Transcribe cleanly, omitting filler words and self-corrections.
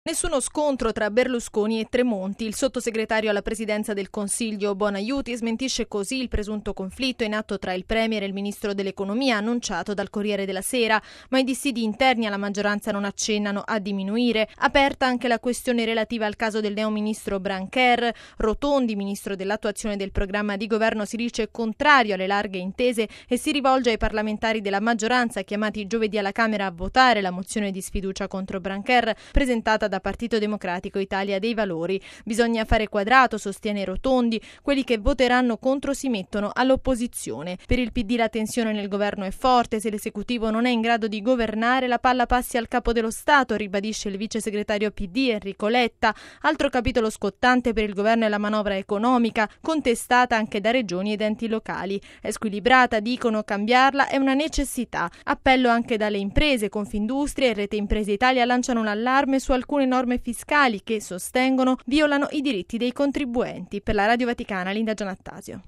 Nessuno scontro tra Berlusconi e Tremonti. Il sottosegretario alla presidenza del Consiglio Bonaiuti smentisce così il presunto conflitto in atto tra il premier e il ministro dell'economia annunciato dal Corriere della Sera, ma i dissidi interni alla maggioranza non accennano a diminuire. Aperta anche la questione relativa al caso del neoministro Brancher. Rotondi, ministro dell'attuazione del programma di governo, si dice contrario alle larghe intese e si rivolge ai parlamentari della maggioranza chiamati giovedì alla Camera a votare la mozione di sfiducia contro Brancher presentata da Partito Democratico Italia dei Valori. Bisogna fare quadrato, sostiene Rotondi, quelli che voteranno contro si mettono all'opposizione. Per il PD la tensione nel governo è forte, se l'esecutivo non è in grado di governare la palla passi al capo dello Stato, ribadisce il vice segretario PD Enrico Letta. Altro capitolo scottante per il governo è la manovra economica, contestata anche da regioni ed enti locali. È squilibrata, dicono, cambiarla è una necessità. Appello anche dalle imprese. Confindustria e Rete Imprese Italia lanciano un allarme su alcune norme fiscali che, sostengono, violano i diritti dei contribuenti. Per la Radio Vaticana, Linda Giannattasio.